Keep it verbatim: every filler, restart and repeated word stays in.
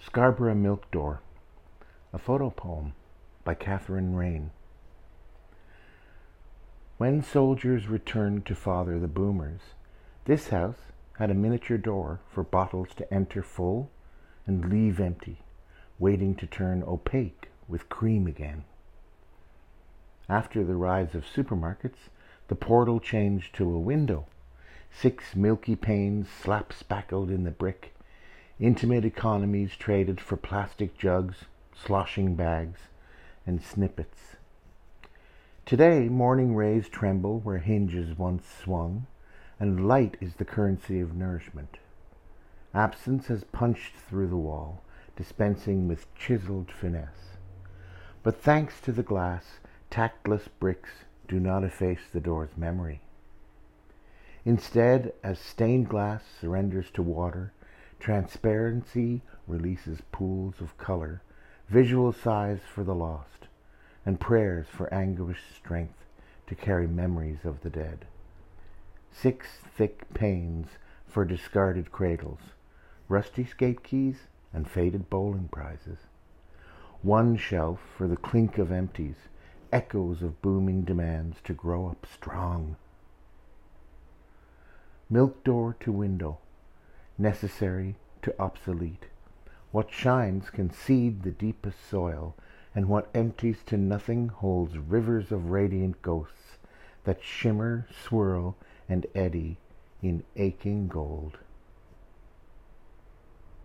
Scarborough Milk Door, a photo poem by Catherine Raine. When soldiers returned to father the boomers, this house had a miniature door for bottles to enter full and leave empty, waiting to turn opaque with cream again. After the rise of supermarkets, the portal changed to a window, six milky panes slap-spackled in the brick, intimate economies traded for plastic jugs, sloshing bags, and snippets. Today, morning rays tremble where hinges once swung, and light is the currency of nourishment. Absence has punched through the wall, dispensing with chiseled finesse. But thanks to the glass, tactless bricks do not efface the door's memory. Instead, as stained glass surrenders to water, transparency releases pools of color, visual sighs for the lost, and prayers for anguished strength to carry memories of the dead. Six thick panes for discarded cradles, rusty skate keys, and faded bowling prizes. One shelf for the clink of empties, echoes of booming demands to grow up strong. Milk door to window, necessary to obsolete. What shines can seed the deepest soil, and what empties to nothing holds rivers of radiant ghosts that shimmer, swirl, and eddy in aching gold.